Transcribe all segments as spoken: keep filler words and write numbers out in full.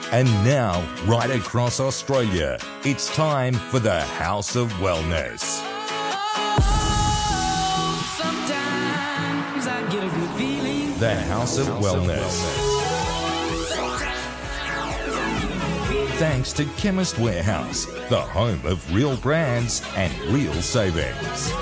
And now, right across Australia, it's time for the House of Wellness. The House of Wellness. Thanks to Chemist Warehouse, the home of real brands and real savings.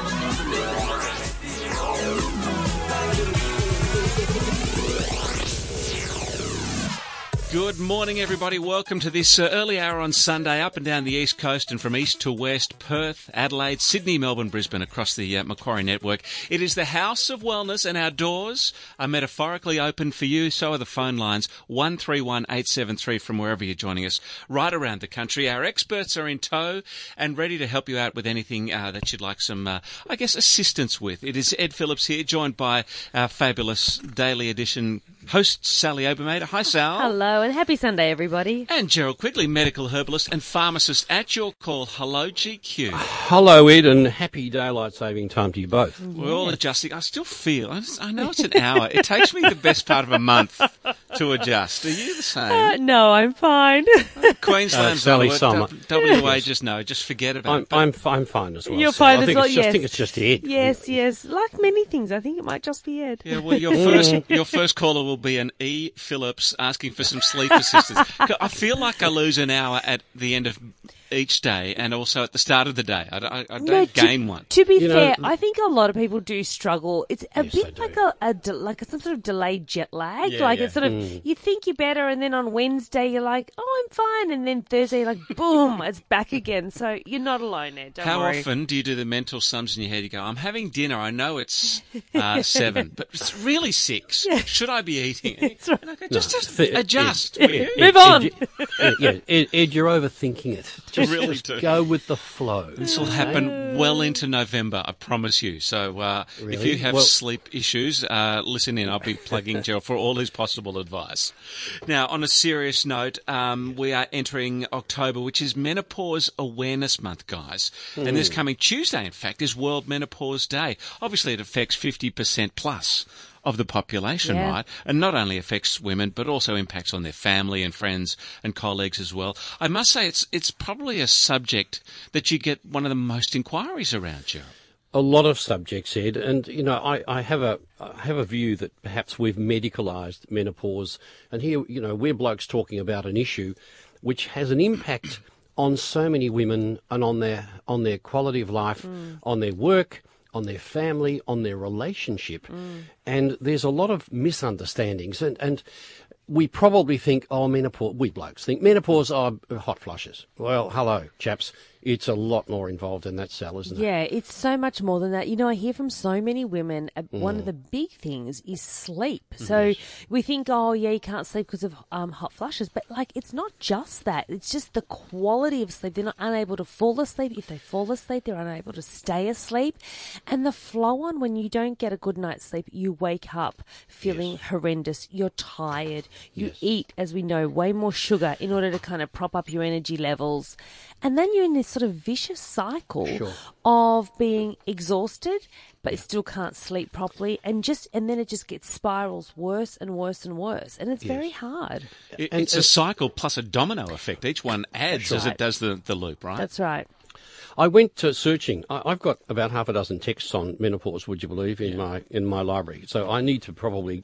Good morning, everybody. Welcome to this uh, early hour on Sunday, up and down the East Coast and from east to west, Perth, Adelaide, Sydney, Melbourne, Brisbane, across the uh, Macquarie Network. It is the House of Wellness, and our doors are metaphorically open for you. So are the phone lines, one three one eight seven three from wherever you're joining us, right around the country. Our experts are in tow and ready to help you out with anything uh, that you'd like some, uh, I guess, assistance with. It is Ed Phillips here, joined by our fabulous Daily Edition host, Sally Obermader. Hi, Sal. Hello, and happy Sunday, everybody. And Gerald Quigley, medical herbalist and pharmacist at your call. Hello, G Q. Hello, Ed, and happy daylight saving time to you both. Yes. We're all adjusting. I still feel, I, just, I know it's an hour. It takes me the best part of a month to adjust. Are you the same? Uh, no, I'm fine. Queensland's uh, Sally not Summer. W A, just no, just forget about I'm, it. I'm, I'm fine as well. You're so fine I as think well, it's just, yes. I think it's just Ed. Yes, yes. Like many things, I think it might just be Ed. Yeah, well, your first your first caller will be an E. Phillips asking for some sleep assistance. I feel like I lose an hour at the end of each day and also at the start of the day. I, I, I don't No, to, gain one. To be You fair, know, I think a lot of people do struggle. It's a Yes, bit they like do. a, a de- like a, some sort of delayed jet lag. Yeah, like yeah. it's sort of you think you're better, and then on Wednesday you're like, oh, I'm fine, and then Thursday you're like, boom, it's back again. So you're not alone, Ed. Don't How worry. often do you do the mental sums in your head? You go, I'm having dinner. I know it's uh, seven, but it's really six. Should I be eating it? That's right. And I go, just, just Th- adjust. Ed- will you? Ed- Move on. Ed, Ed, yeah, Ed, Ed, you're overthinking it. Just, really just do. go with the flow. This will happen well into November, I promise you. So uh, if Really? you have Well- sleep issues, uh, listen in. I'll be plugging Gerald for all his possible advice. Now, on a serious note, um, we are entering October, which is Menopause Awareness Month, guys. And this coming Tuesday, in fact, is World Menopause Day. Obviously, it affects fifty percent plus of the population, Yeah. right? And not only affects women, but also impacts on their family and friends and colleagues as well. I must say it's it's probably a subject that you get one of the most inquiries around, Gerald. A lot of subjects, Ed, and you know, I, I have a I have a view that perhaps we've medicalised menopause, and here, you know, we're blokes talking about an issue which has an impact on so many women and on their on their quality of life, mm. on their work, on their family, on their relationship, mm. and there's a lot of misunderstandings, and and we probably think, oh, menopause. We blokes think menopause are hot flushes. Well, hello, chaps. It's a lot more involved than that, Sal, isn't it? Yeah, it's so much more than that. You know, I hear from so many women, uh, mm. one of the big things is sleep. So Yes. we think, oh, yeah, you can't sleep because of um, hot flushes. But, like, it's not just that. It's just the quality of sleep. They're not unable to fall asleep. If they fall asleep, they're unable to stay asleep. And the flow on, when you don't get a good night's sleep, you wake up feeling Yes. horrendous. You're tired. You Yes. eat, as we know, way more sugar in order to kind of prop up your energy levels. And then you're in this sort of vicious cycle Sure. of being exhausted, but you still can't sleep properly, and just and then it just gets spirals worse and worse and worse, and it's Yes. very hard. It, And- it's a cycle plus a domino effect. Each one adds as right. it does the, the loop, right? That's right. I went to searching. I, I've got about half a dozen texts on menopause, would you believe, in my in my library. So I need to probably.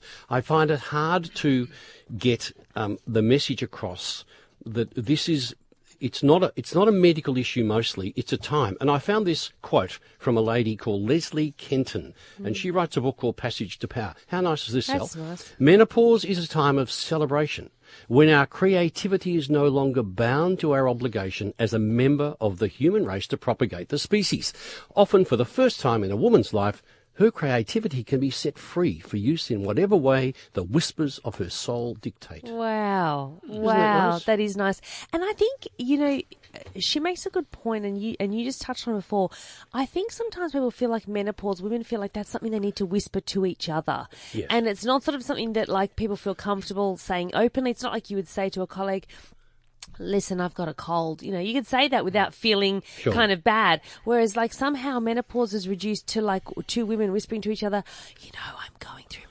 I find it hard to get um, the message across that this is. It's not a it's not a medical issue mostly. It's a time. And I found this quote from a lady called Leslie Kenton, mm. and she writes a book called Passage to Power. How nice is this, Sal? That's nice. Menopause is a time of celebration, when our creativity is no longer bound to our obligation as a member of the human race to propagate the species. Often for the first time in a woman's life, her creativity can be set free for use in whatever way the whispers of her soul dictate. Wow, that wow, nice? that is nice. And I think, you know, she makes a good point, and you and you just touched on it before. I think sometimes people feel like menopause, women feel like that's something they need to whisper to each other. Yes. And it's not sort of something that, like, people feel comfortable saying openly. It's not like you would say to a colleague, listen, I've got a cold. You know, you could say that without feeling Sure. kind of bad. Whereas, like, somehow menopause is reduced to, like, two women whispering to each other, you know, I'm going through menopause.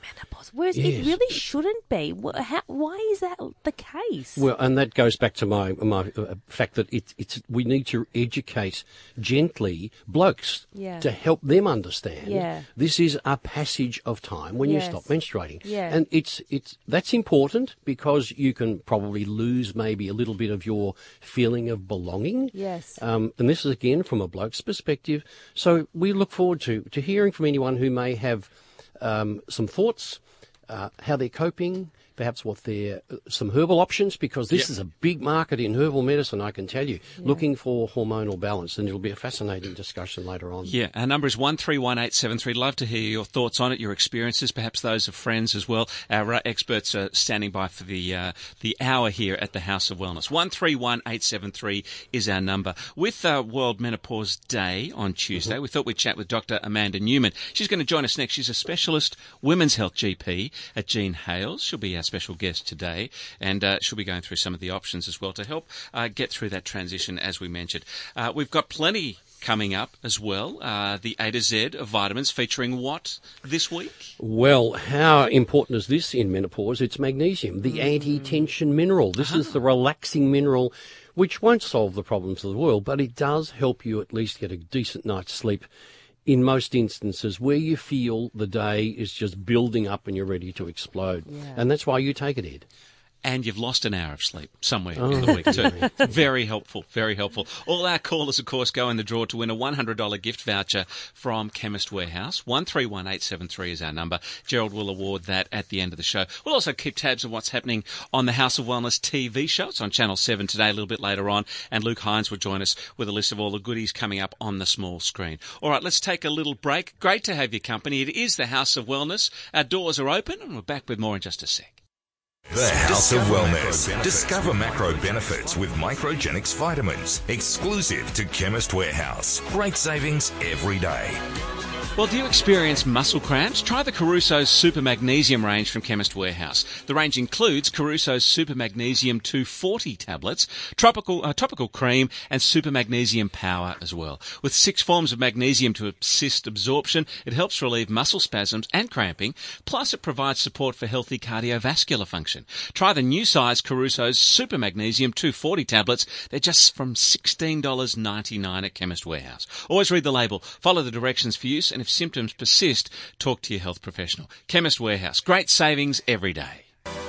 menopause, whereas Yes. it really shouldn't be. Wh- How, why is that the case? Well, and that goes back to my my uh, fact that it, it's we need to educate gently blokes Yeah. to help them understand. Yeah. This is a passage of time when Yes. you stop menstruating, Yeah. and it's it's that's important because you can probably lose maybe a little bit of your feeling of belonging. Yes. Um, and this is again from a bloke's perspective. So we look forward to to hearing from anyone who may have um, some thoughts, uh, how they're coping, perhaps what their uh, some herbal options, because this Yep. is a big market in herbal medicine, I can tell you, looking for hormonal balance, and it'll be a fascinating discussion later on. Yeah, our number is one three one eight seven three. Love to hear your thoughts on it, your experiences, perhaps those of friends as well. Our uh, experts are standing by for the uh, the hour here at the House of Wellness. one three one eight seven three is our number. With uh, World Menopause Day on Tuesday, we thought we'd chat with Doctor Amanda Newman. She's going to join us next. She's a specialist women's health G P at Jean Hales. She'll be our special guest today, and uh, she'll be going through some of the options as well to help uh, get through that transition, as we mentioned. Uh, we've got plenty coming up as well. Uh, the A to Z of vitamins, featuring what this week? Well, how important is this in menopause? It's magnesium, the anti-tension mineral. This is the relaxing mineral which won't solve the problems of the world, but it does help you at least get a decent night's sleep in most instances where you feel the day is just building up and you're ready to explode. Yeah. And that's why you take it, Ed. And you've lost an hour of sleep somewhere in the week too. Very helpful, very helpful. All our callers, of course, go in the draw to win a one hundred dollars gift voucher from Chemist Warehouse. one three one eight seven three is our number. Gerald will award that at the end of the show. We'll also keep tabs on what's happening on the House of Wellness T V show. It's on Channel seven today, a little bit later on. And Luke Hines will join us with a list of all the goodies coming up on the small screen. All right, let's take a little break. Great to have your company. It is the House of Wellness. Our doors are open, and we're back with more in just a sec. The House of Wellness. Discover macro benefits with Microgenics vitamins. Exclusive to Chemist Warehouse. Great savings every day. Well, do you experience muscle cramps? Try the Caruso's Super Magnesium range from Chemist Warehouse. The range includes Caruso's Super Magnesium two forty tablets, tropical uh, topical cream, and Super Magnesium Power as well. With six forms of magnesium to assist absorption, it helps relieve muscle spasms and cramping, plus it provides support for healthy cardiovascular function. Try the new size Caruso's Super Magnesium two forty tablets. They're just from sixteen dollars ninety-nine at Chemist Warehouse. Always read the label, follow the directions for use, and if symptoms persist, talk to your health professional. Chemist Warehouse. Great savings every day.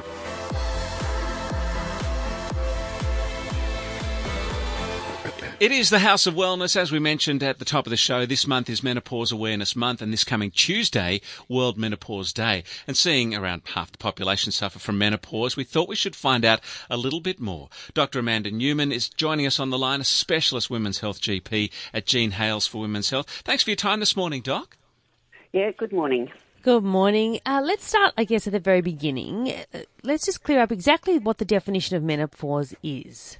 It is the House of Wellness. As we mentioned at the top of the show, this month is Menopause Awareness Month, and this coming Tuesday, World Menopause Day. And seeing around half the population suffer from menopause, we thought we should find out a little bit more. Doctor Amanda Newman is joining us on the line, a specialist women's health G P at Jean Hales for Women's Health. Thanks for your time this morning, Doc. Yeah, good morning. Good morning. Uh, let's start, I guess, at the very beginning. Uh, let's just clear up exactly what the definition of menopause is.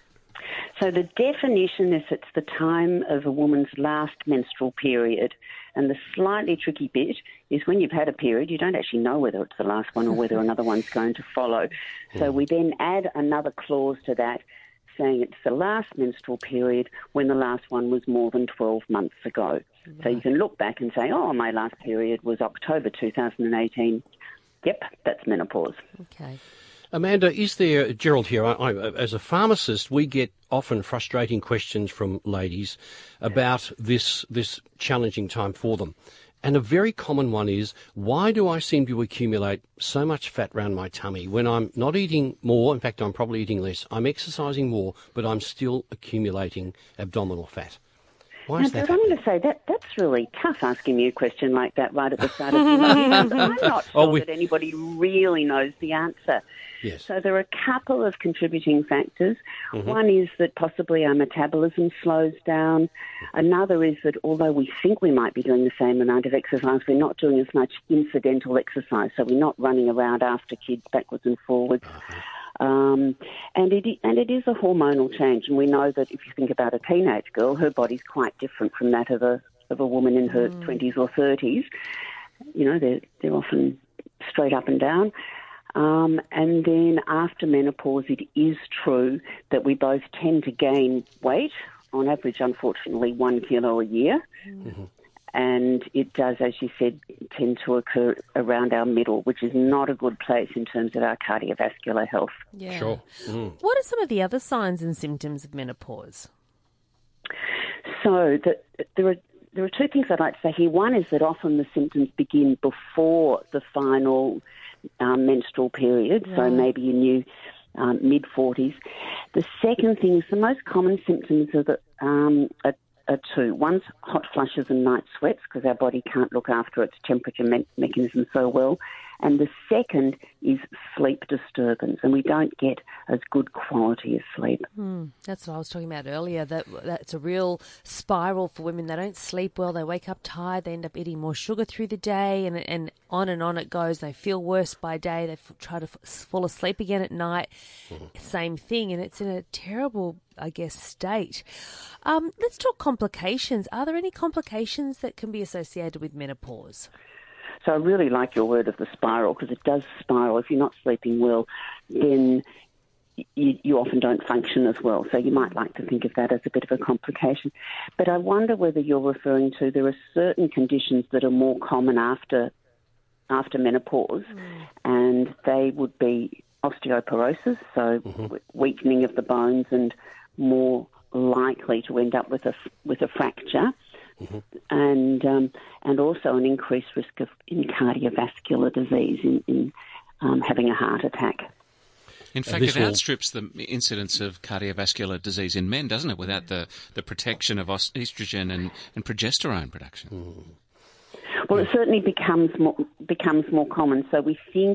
So the definition is it's the time of a woman's last menstrual period. And the slightly tricky bit is when you've had a period, you don't actually know whether it's the last one or whether another one's going to follow. So we then add another clause to that saying it's the last menstrual period when the last one was more than twelve months ago. Right. So you can look back and say, oh, my last period was October two thousand eighteen. Yep, that's menopause. Okay. Amanda, is there, Gerald here, I, I, as a pharmacist, we get often frustrating questions from ladies about this this challenging time for them. And a very common one is, why do I seem to accumulate so much fat around my tummy when I'm not eating more? In fact, I'm probably eating less. I'm exercising more, but I'm still accumulating abdominal fat. Why now, is that? I'm going to say that that's really tough asking me a question like that right at the start of the interview. I'm not sure Oh, we- that anybody really knows the answer. Yes. So there are a couple of contributing factors. Mm-hmm. One is that possibly our metabolism slows down. Another is that although we think we might be doing the same amount of exercise, we're not doing as much incidental exercise. So we're not running around after kids backwards and forwards. Uh-huh. Um, and it and it is a hormonal change. And we know that if you think about a teenage girl, her body's quite different from that of a of a woman in her mm. twenties or thirties. You know, they're they're often straight up and down. Um, and then after menopause, it is true that we both tend to gain weight, on average, unfortunately, one kilo a year. Mm-hmm. and it does, as you said, tend to occur around our middle, which is not a good place in terms of our cardiovascular health. Yeah. Sure. Mm. What are some of the other signs and symptoms of menopause? So the, there are there are two things I'd like to say here. One is that often the symptoms begin before the final um, menstrual period, Right. so maybe in your um, mid-forties. The second thing is the most common symptoms are, the, um, are, are two. One's hot flushes and night sweats because our body can't look after its temperature me- mechanism so well. And the second is sleep disturbance, and we don't get as good quality of sleep. Hmm, that's what I was talking about earlier. That that's a real spiral for women. They don't sleep well. They wake up tired. They end up eating more sugar through the day, and and on and on it goes. They feel worse by day. They f- try to f- fall asleep again at night. Mm-hmm. Same thing, and it's in a terrible, I guess, state. Um, let's talk complications. Are there any complications that can be associated with menopause? So I really like your word of the spiral because it does spiral. If you're not sleeping well, then you, you often don't function as well. So you might like to think of that as a bit of a complication. But I wonder whether you're referring to there are certain conditions that are more common after after menopause, mm. and they would be osteoporosis, so mm-hmm. weakening of the bones and more likely to end up with a with a fracture. Mm-hmm. And um, and also an increased risk of in cardiovascular disease, in, in um, having a heart attack. In fact, it outstrips the incidence of cardiovascular disease in men, doesn't it, without the, the protection of estrogen and, and progesterone production? Mm. Well, it certainly becomes more, becomes more common. So we think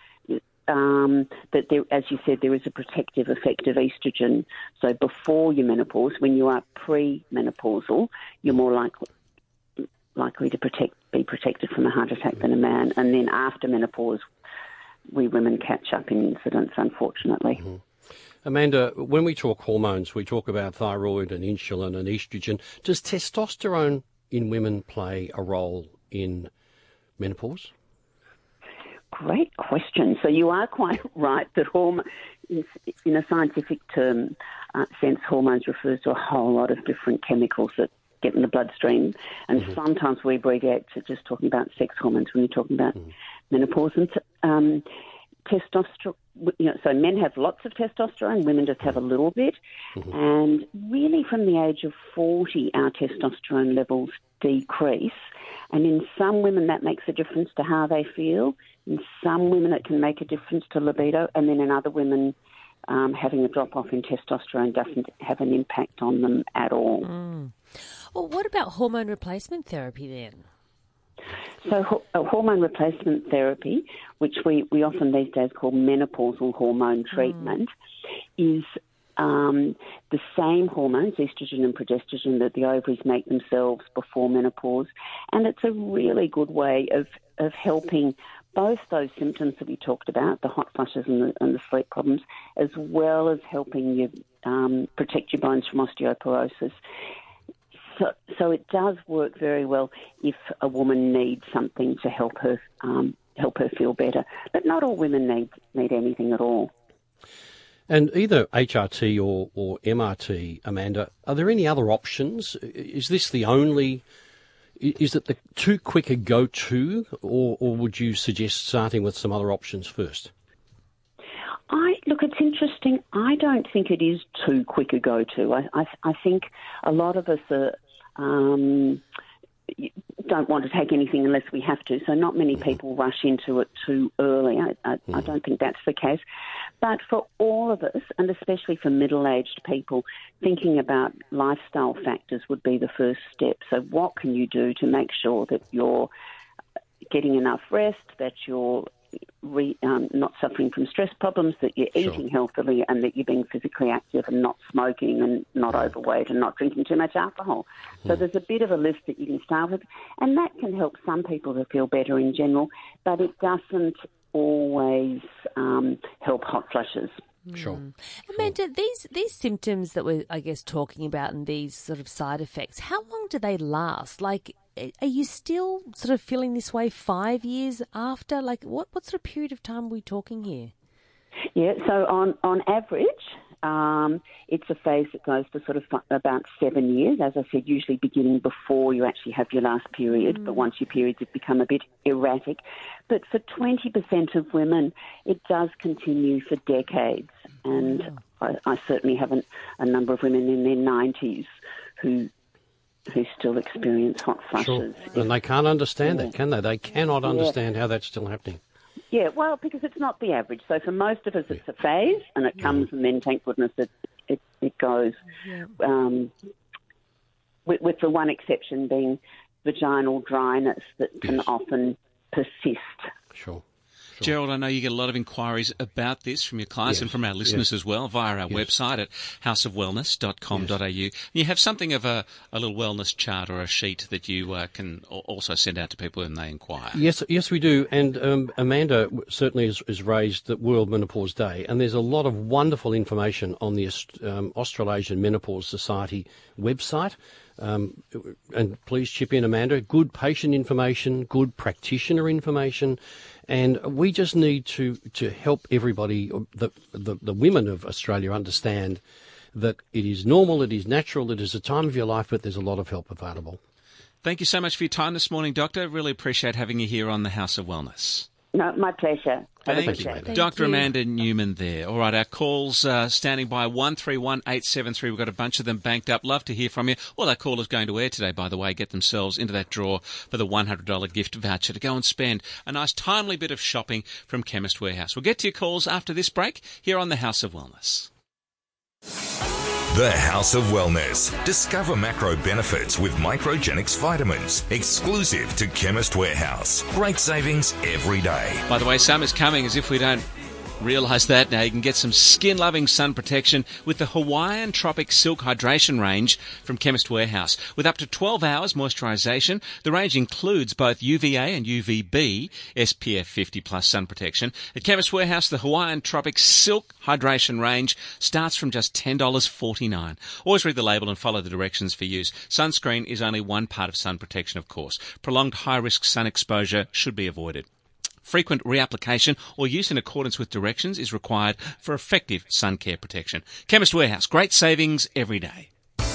Um, that there, as you said, there is a protective effect of estrogen. So before your menopause, when you are pre-menopausal, you're more likely likely to protect be protected from a heart attack than a man. And then after menopause, we women catch up in incidence, unfortunately. Mm-hmm. Amanda, when we talk hormones, we talk about thyroid and insulin and estrogen. Does testosterone in women play a role in menopause? Great question. So you are quite right that hormone, in a scientific term uh, sense, hormones refers to a whole lot of different chemicals that get in the bloodstream. And mm-hmm. sometimes we abbreviate to just talking about sex hormones when you're talking about mm-hmm. menopause. And um, testosterone, you know, so men have lots of testosterone, women just have a little bit. Mm-hmm. And really from the age of forty, our testosterone levels decrease. And in some women, that makes a difference to how they feel. In some women, it can make a difference to libido. And then in other women, um, having a drop-off in testosterone doesn't have an impact on them at all. Mm. Well, what about hormone replacement therapy then? So ho- uh, hormone replacement therapy, which we, we often these days call menopausal hormone treatment, mm. is Um, the same hormones, estrogen and progesterone, that the ovaries make themselves before menopause. And it's a really good way of, of helping both those symptoms that we talked about, the hot flushes and the, and the sleep problems, as well as helping you um, protect your bones from osteoporosis. So, so it does work very well if a woman needs something to help her um, help her feel better. But not all women need, need anything at all. And either H R T or, or M R T, Amanda, are there any other options? Is this the only, is it the too quick a go-to, or, or would you suggest starting with some other options first? I look, it's interesting. I don't think it is too quick a go-to. I, I, I think a lot of us are, um, don't want to take anything unless we have to, so not many people rush into it too early. I, I, mm. I don't think that's the case. But for all of us, and especially for middle-aged people, thinking about lifestyle factors would be the first step. So what can you do to make sure that you're getting enough rest, that you're Re, um, not suffering from stress problems, that you're Sure. eating healthily, and that you're being physically active and not smoking and not overweight and not drinking too much alcohol. Mm. So there's a bit of a list that you can start with, and that can help some people to feel better in general, but it doesn't always um, help hot flushes. Sure. Mm. Amanda, these these symptoms that we're, I guess, talking about and these sort of side effects, how long do they last? Like, are you still sort of feeling this way five years after? Like, what, what sort of period of time are we talking here? Yeah, so on, on average, Um, it's a phase that goes for sort of about seven years, as I said, usually beginning before you actually have your last period, mm. but once your periods have become a bit erratic. But for twenty percent of women, it does continue for decades. And yeah. I, I certainly have an, a number of women in their nineties who who still experience hot flushes. Sure. And they can't understand yeah. that, can they? They cannot understand yeah. how that's still happening. Yeah, well, because it's not the average. So for most of us, it's a phase, and it comes, yeah. and then, thank goodness, it it, it goes. Yeah. Um, with, with the one exception being vaginal dryness that can yes. often persist. Sure. Sure. Gerald, I know you get a lot of inquiries about this from your clients yes. and from our listeners yes. as well via our yes. website at house of wellness dot com dot a u. Yes. You have something of a, a little wellness chart or a sheet that you uh, can also send out to people when they inquire. Yes, yes, we do. And um, Amanda certainly has, has raised the World Menopause Day, and there's a lot of wonderful information on the um, Australasian Menopause Society website. Um, and please chip in, Amanda. Good patient information, good practitioner information, and we just need to, to help everybody, the, the the women of Australia, understand that it is normal, it is natural, it is a time of your life, but there's a lot of help available. Thank you so much for your time this morning, Doctor. Really appreciate having you here on the House of Wellness. No, my pleasure. Thank you, Thank Doctor You. Amanda Newman there. All right, our calls uh, standing by one three one eight seven three. We've got a bunch of them banked up. Love to hear from you. All our callers going to air today, by the way, get themselves into that draw for the one hundred dollars gift voucher to go and spend a nice timely bit of shopping from Chemist Warehouse. We'll get to your calls after this break here on the House of Wellness. The House of Wellness. Discover macro benefits with Microgenics vitamins. Exclusive to Chemist Warehouse. Great savings every day. By the way, summer's coming, as if we don't realise that. Now you can get some skin-loving sun protection with the Hawaiian Tropic Silk Hydration range from Chemist Warehouse. With up to twelve hours moisturisation, the range includes both U V A and U V B S P F fifty plus sun protection. At Chemist Warehouse, the Hawaiian Tropic Silk Hydration range starts from just ten dollars forty-nine. Always read the label and follow the directions for use. Sunscreen is only one part of sun protection, of course. Prolonged high-risk sun exposure should be avoided. Frequent reapplication or use in accordance with directions is required for effective sun care protection. Chemist Warehouse, great savings every day.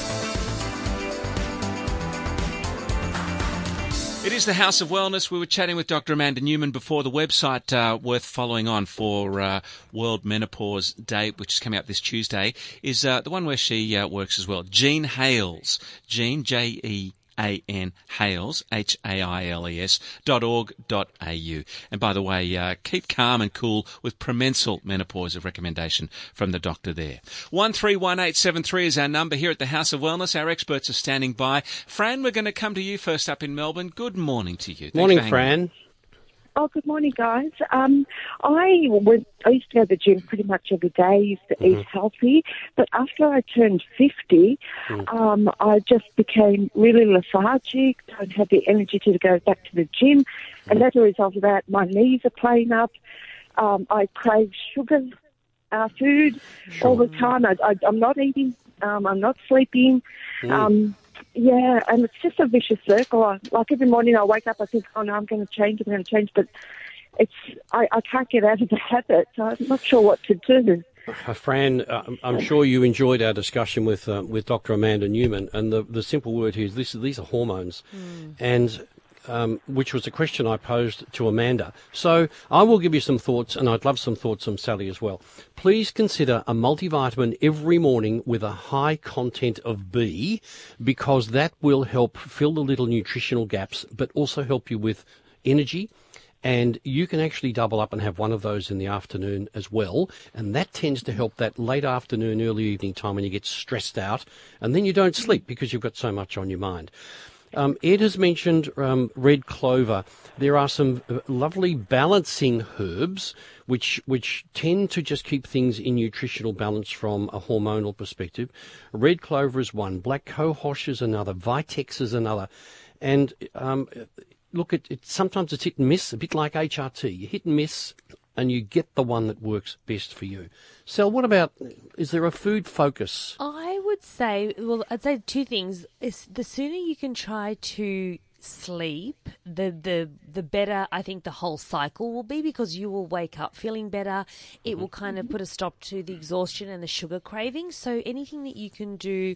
It is the House of Wellness. We were chatting with Doctor Amanda Newman before. The website uh, worth following on for uh, World Menopause Day, which is coming up this Tuesday, is uh, the one where she uh, works as well. Jean Hailes, Jean, J E A N Hailes, H A I L E S, dot org dot a u. And by the way, uh, keep calm and cool with Promensal Menopause, a recommendation from the doctor there. one three one eight seven three is our number here at the House of Wellness. Our experts are standing by. Fran, we're going to come to you first up in Melbourne. Good morning to you. Thanks morning, Fran. Oh, good morning, guys. Um, I went, I used to go to the gym pretty much every day. I used to mm-hmm. eat healthy. But after I turned fifty, mm. um, I just became really lethargic, don't have the energy to go back to the gym. Mm. And as a result of that, my knees are playing up. Um, I crave sugar uh, food sure. all the time. I, I, I'm not eating. Um, I'm not sleeping. Mm. Um Yeah, and it's just a vicious circle. I, like every morning I wake up, I think, oh no, I'm going to change, I'm going to change, but it's I, I can't get out of the habit, so I'm not sure what to do. Uh, Fran, uh, I'm sure you enjoyed our discussion with uh, with Doctor Amanda Newman, and the, the simple word here is this, these are hormones, mm. and um, which was a question I posed to Amanda. So I will give you some thoughts, and I'd love some thoughts from Sally as well. Please consider a multivitamin every morning with a high content of B, because that will help fill the little nutritional gaps, but also help you with energy. And you can actually double up and have one of those in the afternoon as well. And that tends to help that late afternoon, early evening time when you get stressed out. And then you don't sleep because you've got so much on your mind. Um, Ed has mentioned um, red clover. There are some lovely balancing herbs which which tend to just keep things in nutritional balance from a hormonal perspective. Red clover is one. Black cohosh is another. Vitex is another. And um, look, it, it, sometimes it's hit and miss, a bit like H R T. You hit and miss and you get the one that works best for you. Sel, what about, is there a food focus? I would say, well, I'd say two things. Is the sooner you can try to sleep, the the the better I think the whole cycle will be, because you will wake up feeling better. It Mm-hmm. will kind of put a stop to the exhaustion and the sugar cravings. So anything that you can do,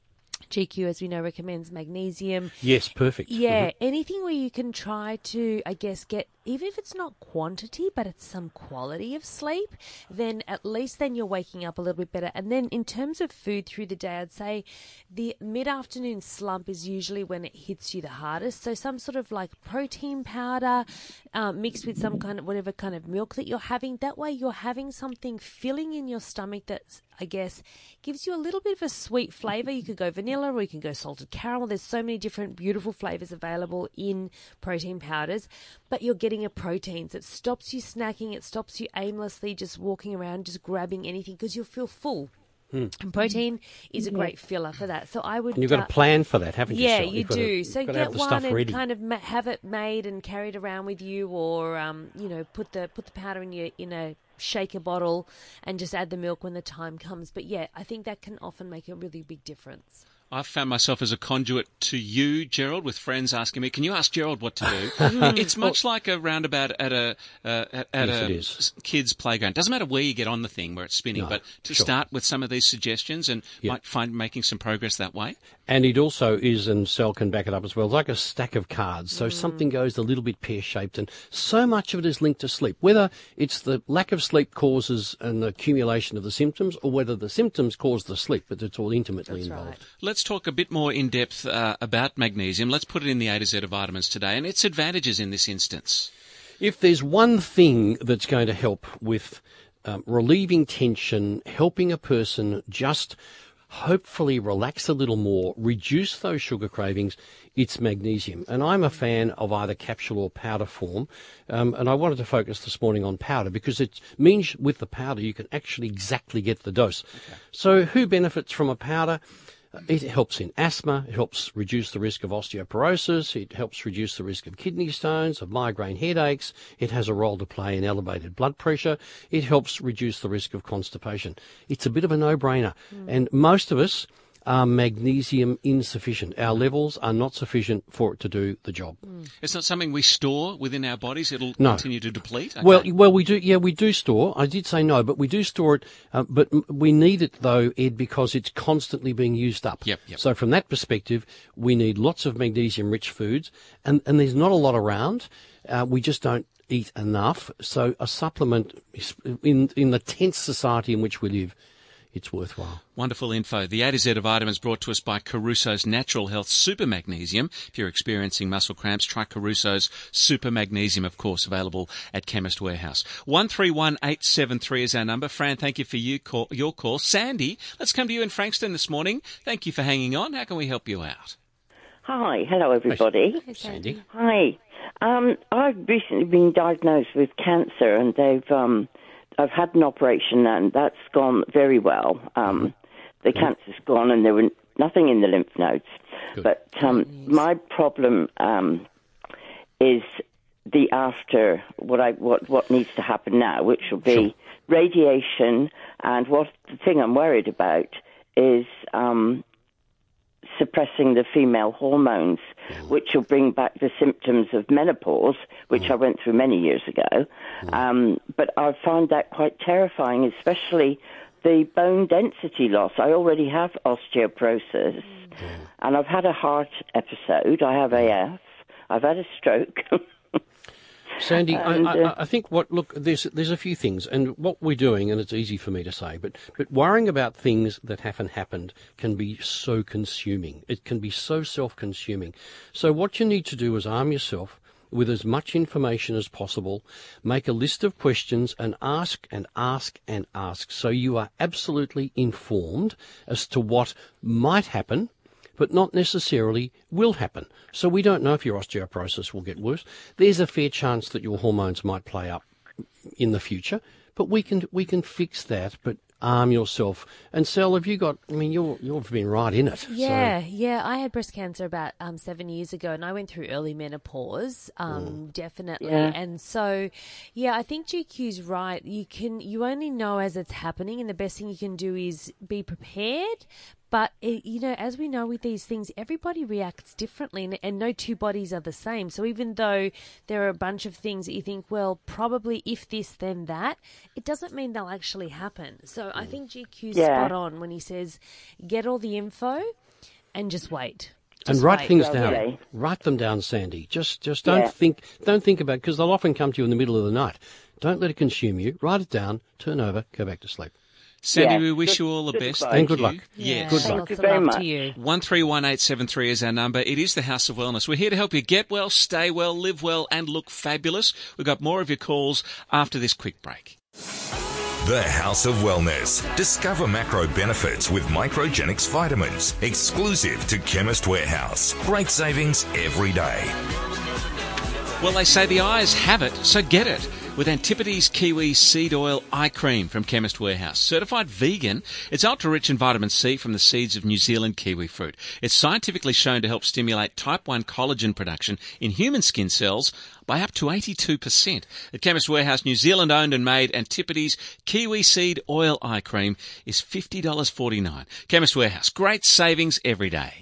G Q, as we know, recommends magnesium. Yes, perfect. Yeah, anything where you can try to, I guess, get, even if it's not quantity, but it's some quality of sleep, then at least then you're waking up a little bit better. And then in terms of food through the day, I'd say the mid-afternoon slump is usually when it hits you the hardest. So some sort of like protein powder um, mixed with some kind of, whatever kind of milk that you're having. That way you're having something filling in your stomach that's, I guess, gives you a little bit of a sweet flavour. You could go vanilla or you can go salted caramel. There's so many different beautiful flavours available in protein powders, but you're getting a protein. So it stops you snacking. It stops you aimlessly just walking around, just grabbing anything, because you'll feel full. Hmm. And protein is a great filler for that. So I would. And you've got uh, a plan for that, haven't you? Yeah, Cheryl? you You've got do. to- So you've got to get have the one stuff and ready. kind of ma- have it made and carried around with you, or um, you know, put the put the powder in your in a shaker bottle and just add the milk when the time comes. But yeah, I think that can often make a really big difference. I've found myself as a conduit to you, Gerald, with friends asking me, can you ask Gerald what to do? It's much like a roundabout at a uh, at, at Yes, a it is. s- kid's playground. Doesn't matter where you get on the thing where it's spinning, No, but to sure. start with some of these suggestions and Yeah. might find making some progress that way. And it also is, and Sal can back it up as well, like a stack of cards. So Mm. something goes a little bit pear-shaped, and so much of it is linked to sleep. Whether it's the lack of sleep causes an accumulation of the symptoms, or whether the symptoms cause the sleep, but it's all intimately That's involved. right. Let's talk a bit more in depth uh, about magnesium. Let's put it in the A to Z of vitamins today and its advantages in this instance. If there's one thing that's going to help with um, relieving tension, helping a person just hopefully relax a little more, reduce those sugar cravings, it's magnesium. And I'm a fan of either capsule or powder form. Um, and I wanted to focus this morning on powder because it means with the powder you can actually exactly get the dose. So who benefits from a powder? It helps in asthma, it helps reduce the risk of osteoporosis, it helps reduce the risk of kidney stones, of migraine headaches, it has a role to play in elevated blood pressure, it helps reduce the risk of constipation. It's a bit of a no-brainer. And most of us are magnesium insufficient. Our levels are not sufficient for it to do the job. It's not something we store within our bodies. It'll No. continue to deplete. Okay. Well, well, we do. Yeah, we do store. I did say no, but we do store it. Uh, but m- we need it though, Ed, because it's constantly being used up. Yep, yep. So from that perspective, we need lots of magnesium-rich foods, and and there's not a lot around. Uh, we just don't eat enough. So a supplement is, in in the tense society in which we live, it's worthwhile. Wonderful info. The A to Z of vitamins brought to us by Caruso's Natural Health Super Magnesium. If you're experiencing muscle cramps, try Caruso's Super Magnesium, of course, available at Chemist Warehouse. one three one eight seven three is our number. Fran, thank you for you call, your call. Sandy, let's come to you in Frankston this morning. Thank you for hanging on. How can we help you out? Hi, hello everybody. Hey, Sandy. Hi. Um, I've recently been diagnosed with cancer, and they've um, I've had an operation, and that's gone very well. Um, the cancer's gone, and there were nothing in the lymph nodes. Good. But um, my problem um, is the after what I what what needs to happen now, which will be Sure. radiation, and what the thing I'm worried about is um, suppressing the female hormones, which will bring back the symptoms of menopause, which I went through many years ago. Um, but I find that quite terrifying, especially the bone density loss. I already have osteoporosis, and I've had a heart episode. I have A F. I've had a stroke. Sandy, And, I, uh, I, I think what look there's there's a few things, and what we're doing, and it's easy for me to say, but but worrying about things that haven't happened can be so consuming. It can be so self-consuming. So what you need to do is arm yourself with as much information as possible, make a list of questions, and ask and ask and ask, so you are absolutely informed as to what might happen, but not necessarily will happen. So we don't know if your osteoporosis will get worse. There's a fair chance that your hormones might play up in the future, but we can we can fix that. But arm yourself. And Sal, have you got? I mean, you're you've been right in it. Yeah, yeah. I had breast cancer about um, seven years ago, and I went through early menopause, um, definitely. Yeah. And so, yeah, I think G Q's right. You can you only know as it's happening, and the best thing you can do is be prepared, But, it, you know, as we know with these things, everybody reacts differently and, and no two bodies are the same. So even though there are a bunch of things that you think, well, probably if this, then that, it doesn't mean they'll actually happen. So I think G Q's Yeah. spot on when he says, get all the info and just wait. And Just write wait. things Well, down. really. Write them down, Sandy. Just just don't Yeah. think don't think about, because they'll often come to you in the middle of the night. Don't let it consume you. Write it down, turn over, go back to sleep. Sandy, Yeah, we wish good- you all the good best. advice. Thank And good you. luck. Yes. Good Yeah, luck. lots Thank you of very love much. to you. one three one eight seven three is our number. It is the House of Wellness. We're here to help you get well, stay well, live well and look fabulous. We've got more of your calls after this quick break. The House of Wellness. Discover macro benefits with Microgenics vitamins. Exclusive to Chemist Warehouse. Great savings every day. Well, they say the eyes have it, so get it. With Antipodes Kiwi Seed Oil Eye Cream from Chemist Warehouse. Certified vegan, it's ultra-rich in vitamin C from the seeds of New Zealand kiwi fruit. It's scientifically shown to help stimulate type one collagen production in human skin cells by up to eighty-two percent. At Chemist Warehouse, New Zealand owned and made Antipodes Kiwi Seed Oil Eye Cream is fifty dollars forty-nine. Chemist Warehouse, great savings every day.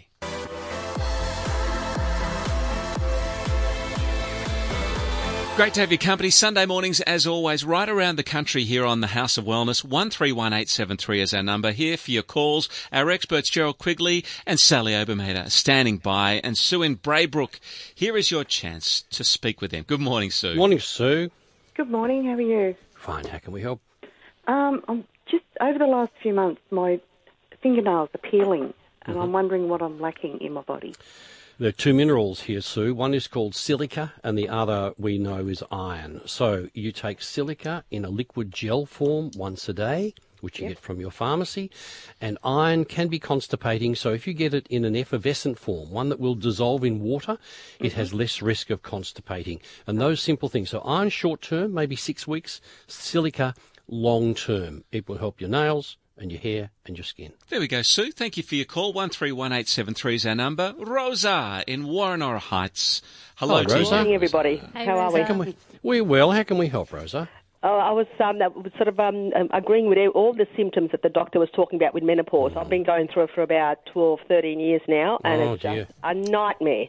Great to have your company. Sunday mornings, as always, right around the country here on the House of Wellness. one three one eight seven three is our number. Here for your calls. Our experts, Gerald Quigley and Sally Obermater, standing by. And Sue in Braybrook, here is your chance to speak with them. Good morning, Sue. Morning, Sue. Good morning, how are you? Fine, how can we help? Um, I'm just over the last few months, my fingernails are peeling, and Mm-hmm. I'm wondering what I'm lacking in my body. There are two minerals here, Sue. One is called silica and the other we know is iron. So you take silica in a liquid gel form once a day, which you get from your pharmacy, and iron can be constipating. So if you get it in an effervescent form, one that will dissolve in water, it has less risk of constipating. And those simple things. So iron short term, maybe six weeks, silica long term. It will help your nails and your hair and your skin. There we go, Sue. Thank you for your call. one three one eight seven three is our number. Rosa in Warrenora Heights. Hello, Hello, to you. Rosa. Good morning, everybody. Hey, how Rosa. are we? Can we, we're well. How can we help, Rosa? Oh, I was um, that was sort of um, um, agreeing with all the symptoms that the doctor was talking about with menopause. I've been going through it for about twelve, thirteen years now, and Oh, it's dear. just a nightmare.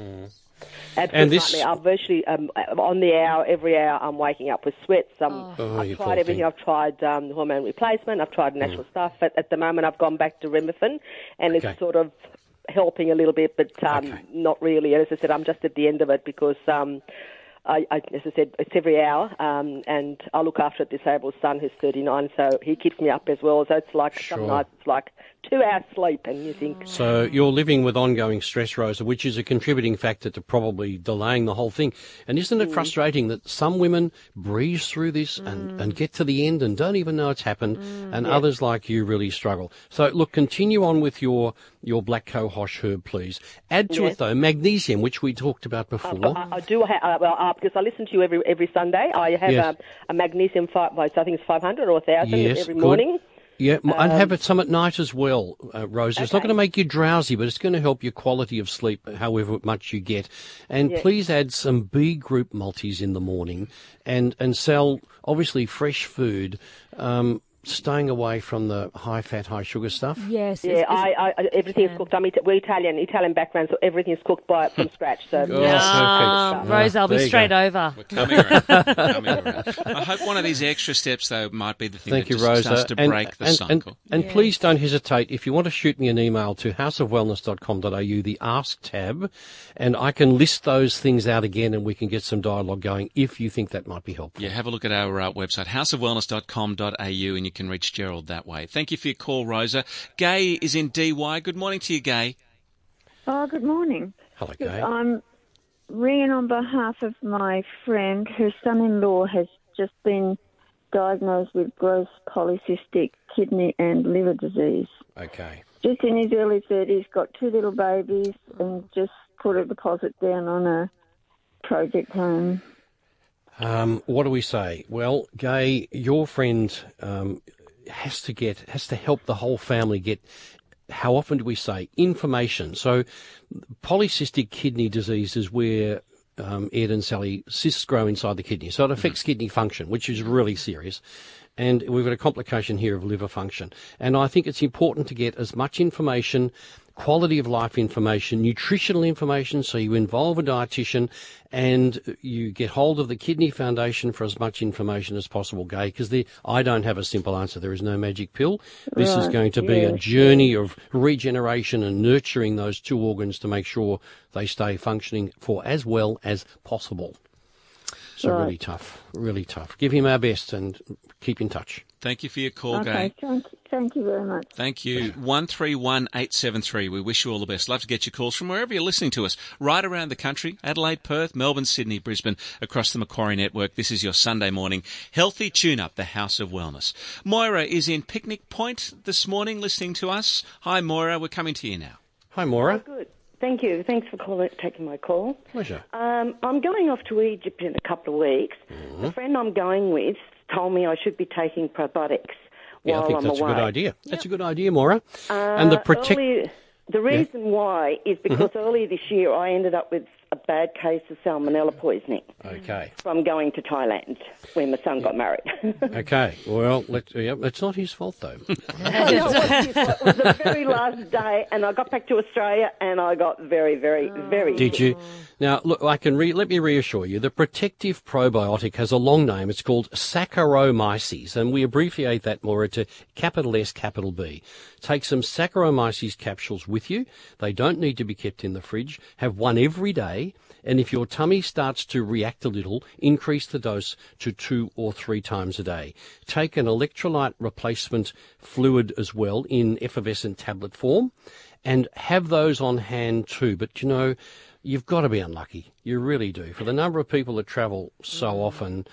Absolute And this- nightmare. I'm virtually um, on the hour, every hour, I'm waking up with sweats. Um, Oh, you I've poor tried everything. thing. I've tried um, hormone replacement. I've tried natural stuff. But at the moment, I've gone back to Remifin, and Okay. it's sort of helping a little bit, but um, Okay. not really. As I said, I'm just at the end of it because, um, I, I, as I said, it's every hour, um, and I look after a disabled son who's thirty-nine, so he keeps me up as well. So it's like Sure. some nights it's like two hours sleep, and you think, So you're living with ongoing stress, Rosa, which is a contributing factor to probably delaying the whole thing. And isn't it frustrating that some women breeze through this and, and get to the end and don't even know it's happened, and others like you really struggle? So look, continue on with your, your black cohosh herb, please. Add to Yes. it, though, magnesium, which we talked about before. I, I do have, uh, well, uh, because I listen to you every every Sunday. I have Yes. a, a magnesium, five, I think it's five hundred or one thousand Yes, every good. morning. Yeah, m and have it some at night as well, uh, Rosa. It's not Okay. going to make you drowsy, but it's going to help your quality of sleep, however much you get. And Yeah. please add some B group multis in the morning, and and sell obviously fresh food. Um, staying away from the high fat, high sugar stuff. Yes. Yeah, it's- I, it's- I, everything is can. cooked. I'm Ita- we're Italian, Italian background, so everything is cooked by from scratch. So Oh, Yeah, perfect. Rose, I'll There be you straight go. over. We're coming around. coming around. I hope one of these extra steps, though, might be the thing Thank that you, just Rosa. starts to and, break the and, cycle. And, and please don't hesitate. If you want to shoot me an email to house of wellness dot com dot a u, the Ask tab, and I can list those things out again and we can get some dialogue going if you think that might be helpful. Yeah, have a look at our uh, website, house of wellness dot com dot a u, and you can reach Gerald that way. Thank you for your call, Rosa. Gay is in D Y. Good morning to you, Gay. Oh, good morning. Hello, Yes, Gay. I'm ringing on behalf of my friend. Her son-in-law has just been diagnosed with gross polycystic kidney and liver disease. Okay. Just in his early thirties, got two little babies, and just put a deposit down on a project home. Um, what do we say? Well, Gay, your friend um, has to get, has to help the whole family get, how often do we say, information. So polycystic kidney disease is where, um, Ed and Sally, cysts grow inside the kidney. So it affects kidney function, which is really serious. and we've got a complication here of liver function. And I think it's important to get as much information, quality of life information, nutritional information, so you involve a dietitian and you get hold of the Kidney Foundation for as much information as possible, Gay, because I don't have a simple answer. There is no magic pill. This right. is going to be yeah, a journey yeah. of regeneration and nurturing those two organs to make sure they stay functioning for as well as possible. So right. really tough, really tough. Give him our best and keep in touch. Thank you for your call, okay, Gay. Thank, thank you very much. Thank you. one three one eight seven three. We wish you all the best. Love to get your calls from wherever you're listening to us, right around the country, Adelaide, Perth, Melbourne, Sydney, Brisbane, across the Macquarie Network. This is your Sunday morning Healthy Tune-Up, the House of Wellness. Moira is in Picnic Point this morning listening to us. Hi, Moira. We're coming to you now. Hi, Moira. Oh, good. Thank you. Thanks for calling, taking my call. Pleasure. Um, I'm going off to Egypt in a couple of weeks. Mm-hmm. The friend I'm going with told me I should be taking probiotics yeah, while I think I'm that's away. a good idea. Yep. That's a good idea, Maura. Uh, and the protect. Earlier, the reason yeah. why is because mm-hmm. earlier this year I ended up with a bad case of salmonella poisoning. Okay. From going to Thailand when my son yeah. got married. Okay. Well, let's, yeah, it's not his fault though. No, it wasn't his fault. It was the very last day, and I got back to Australia, and I got very, very, very. Did you? Now, look, I can re- let me reassure you. The protective probiotic has a long name. It's called Saccharomyces, and we abbreviate that more to capital S, capital B. Take some Saccharomyces capsules with you. They don't need to be kept in the fridge. Have one every day. And if your tummy starts to react a little, increase the dose to two or three times a day. Take an electrolyte replacement fluid as well in effervescent tablet form and have those on hand too. But, you know, you've got to be unlucky. You really do. For the number of people that travel so often,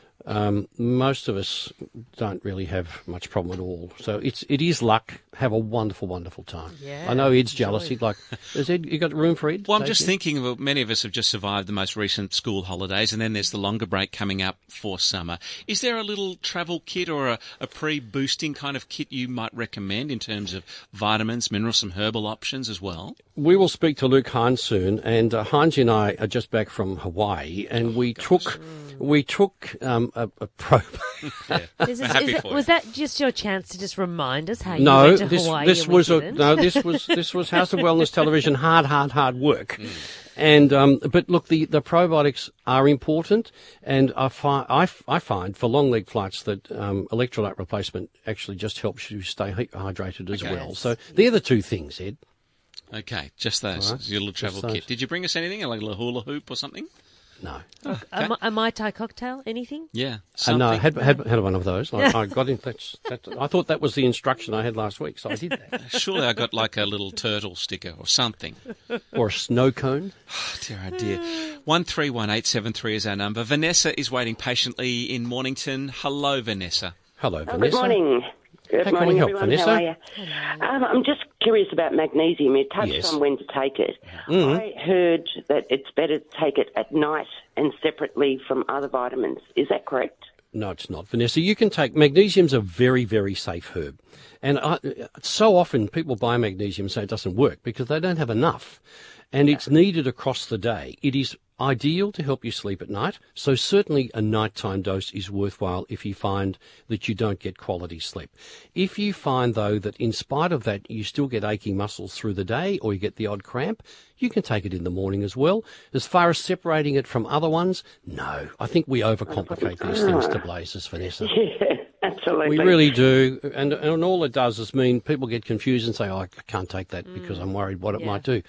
um, most of us don't really have much problem at all. So it's, it is luck. Have a wonderful, wonderful time. Yeah, I know Ed's jealous. He'd like, is Ed, you got room for Ed? Well, I'm just thinking of many of us have just survived the most recent school holidays, and then there's the longer break coming up for summer. Is there a little travel kit or a, a pre-boosting kind of kit you might recommend in terms of vitamins, minerals, some herbal options as well? We will speak to Luke Hines soon, and uh, Hines and I are just back from Hawaii, and oh, we gosh. took we took um, a, a probe. yeah, is it, is it, was that just your chance to just remind us how you no, went to this, Hawaii? this was a, no, this was this was House of Wellness Television. Hard, hard, hard work. Mm. And um, but look, the, the probiotics are important, and I find I, I find for long leg flights that um, electrolyte replacement actually just helps you stay hydrated as okay. well. So they're the two things, Ed. Okay, just those. Right. Your little travel kit. Did you bring us anything, like a little hula hoop or something? No. Oh, okay. a, a Mai Tai cocktail? Anything? Yeah. Uh, no, I had, had had one of those. I, I got in. That's, that's, I thought that was the instruction I had last week, so I did that. Surely I got like a little turtle sticker or something. Or a snow cone. Oh, dear, oh dear. one three one eight seven three is our number. Vanessa is waiting patiently in Mornington. Hello, Vanessa. Hello, oh, Vanessa. Good morning. Good How morning, can we help, everyone. Vanessa? How are you? Um, I'm just curious about magnesium. You touched yes. on when to take it. Mm-hmm. I heard that it's better to take it at night and separately from other vitamins. Is that correct? No, it's not, Vanessa. You can take magnesium's a very, very safe herb. And I, so often people buy magnesium and say it doesn't work because they don't have enough. And it's needed across the day. It is ideal to help you sleep at night, so certainly a nighttime dose is worthwhile if you find that you don't get quality sleep. If you find, though, that in spite of that you still get aching muscles through the day or you get the odd cramp, you can take it in the morning as well. As far as separating it from other ones, no. I think we overcomplicate these things to blazes, Vanessa. Yeah, absolutely. We really do. And, and all it does is mean people get confused and say, oh, I can't take that because I'm worried what it Yeah. might do.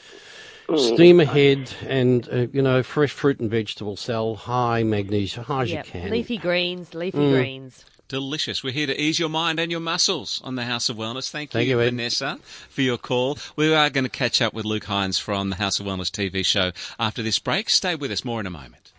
Steam ahead and, uh, you know, fresh fruit and vegetables, sell high magnesium, high as Yep. you can. Leafy greens, leafy Mm. greens. Delicious. We're here to ease your mind and your muscles on the House of Wellness. Thank you, Thank you, Ed. Vanessa, for your call. We are going to catch up with Luke Hines from the House of Wellness T V show after this break. Stay with us. More in a moment.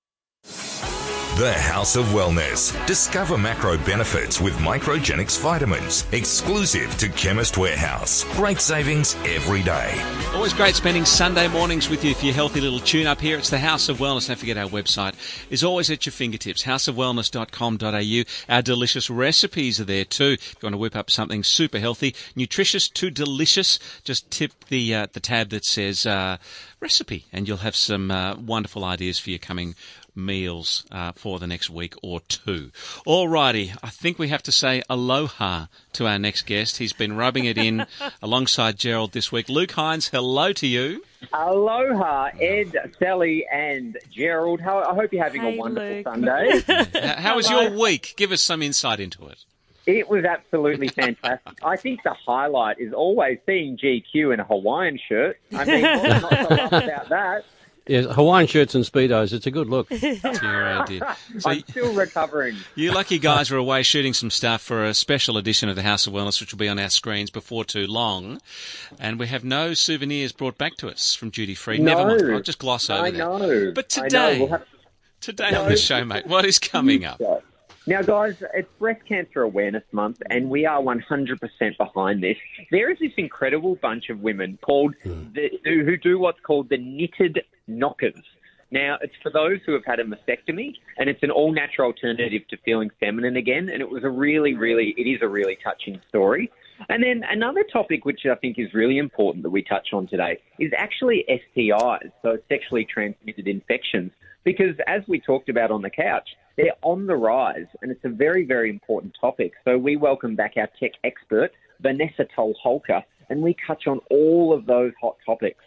The House of Wellness. Discover macro benefits with Microgenics vitamins. Exclusive to Chemist Warehouse. Great savings every day. Always great spending Sunday mornings with you for your healthy little tune-up here. It's the House of Wellness. Don't forget our website is always at your fingertips, house of wellness dot com dot a u. Our delicious recipes are there too. If you want to whip up something super healthy, nutritious to delicious, just tip the uh, the tab that says uh, recipe and you'll have some uh, wonderful ideas for your coming meals uh, for the next week or two. Alrighty, I think we have to say aloha to our next guest. He's been rubbing it in alongside Gerald this week. Luke Hines, hello to you. Aloha, Ed, Sally and Gerald. How, I hope you're having Hey, a wonderful Luke. Sunday. How how was your week? Give us some insight into it. It was absolutely fantastic. I think the highlight is always seeing G Q in a Hawaiian shirt. I mean, what's not to love about that? Yes, Hawaiian shirts and Speedos, it's a good look. Dear, oh dear. So I'm still recovering. you lucky guys are away shooting some stuff for a special edition of the House of Wellness, which will be on our screens before too long. And we have no souvenirs brought back to us from Duty Free. No. Never mind. I'll just gloss over I that. know. But I know. today, We'll have- today No. on the show, mate, what is coming up? Now, guys, it's Breast Cancer Awareness Month, and we are one hundred percent behind this. There is this incredible bunch of women called the, who who do what's called the Knitted Knockers. Now, it's for those who have had a mastectomy, and it's an all-natural alternative to feeling feminine again, and it was a really, really, it is a really touching story. And then another topic which I think is really important that we touch on today is actually S T Is, so sexually transmitted infections, because as we talked about on the couch, they're on the rise, and it's a very, very important topic. So we welcome back our tech expert, Vanessa Tolholka, and we touch on all of those hot topics.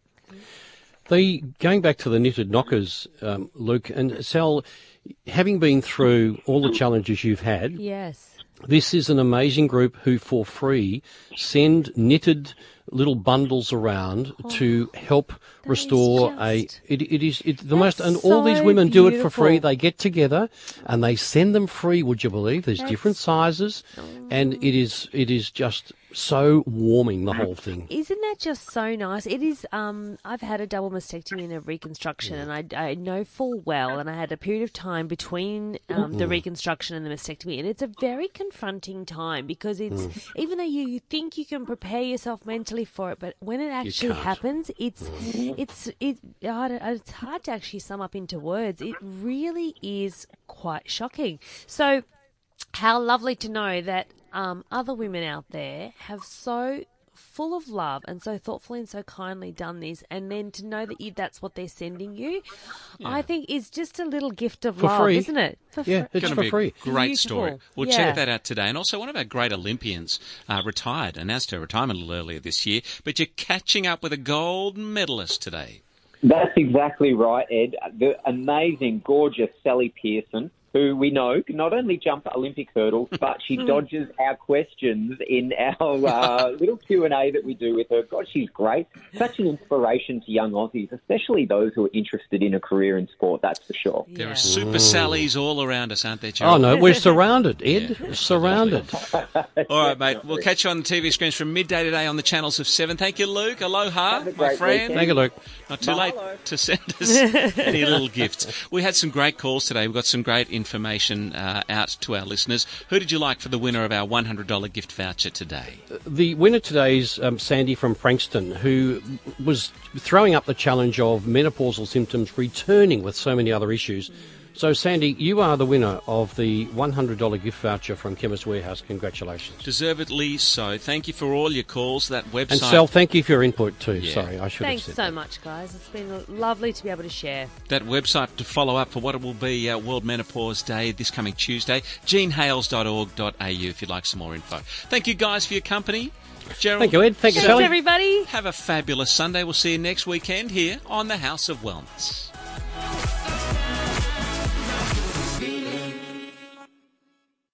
The going back to the Knitted Knockers, um, Luke and Sal, having been through all the challenges you've had, Yes. this is an amazing group who, for free, send knitted little bundles around to help restore a. It, it is it, the most, and all these so women do it for free. beautiful. They get together and they send them free. Would you believe? There's different sizes, and it is it is just so warming, the whole thing. Isn't that just so nice? It is. Um, I've had a double mastectomy and a reconstruction, and I, I know full well. And I had a period of time between um, the Mm. reconstruction and the mastectomy, and it's a very confronting time because it's Mm. even though you, you think you can prepare yourself mentally for it, but when it actually can't. happens, it's it's it. I don't- It's hard to actually sum up into words. It really is quite shocking. So, how lovely to know that um, other women out there have so full of love and so thoughtfully and so kindly done this, and then to know that you, that's what they're sending you, I think is just a little gift of For love, free. isn't it? For Yeah, free. it's Gonna for be free. a great Beautiful. story. We'll Yeah. check that out today. And also, one of our great Olympians uh, retired, announced her retirement a little earlier this year. But you're catching up with a gold medalist today. That's exactly right, Ed. The amazing, gorgeous Sally Pearson, who we know can not only jump Olympic hurdles, but she dodges our questions in our uh, little Q and A that we do with her. God, she's great. Such an inspiration to young Aussies, especially those who are interested in a career in sport, that's for sure. There are super Sallys all around us, aren't there, Oh Gerald? no, we're surrounded, Ed. surrounded. All right, mate. We'll catch you on the T V screens from midday today on the channels of seven. Thank you, Luke. Aloha, Have a my great friend. weekend. Thank you, Luke. Not too late to send us any little gifts. We had some great calls today. We've got some great information uh, out to our listeners. Who did you like for the winner of our one hundred dollars gift voucher today? The winner today is um, Sandy from Frankston, who was throwing up the challenge of menopausal symptoms returning with so many other issues. So, Sandy, you are the winner of the one hundred dollars gift voucher from Chemist Warehouse. Congratulations. Deservedly so. Thank you for all your calls. That website. And Sal, thank you for your input too. Yeah. Sorry, I should Thanks have said so that. much, guys. It's been lovely to be able to share. That website to follow up for what it will be uh, World Menopause Day this coming Tuesday, jean hales dot org dot a u if you'd like some more info. Thank you guys for your company. Gerald, Thank you, Ed. Thank you, Thanks, Sally. everybody. have a fabulous Sunday. We'll see you next weekend here on the House of Wellness.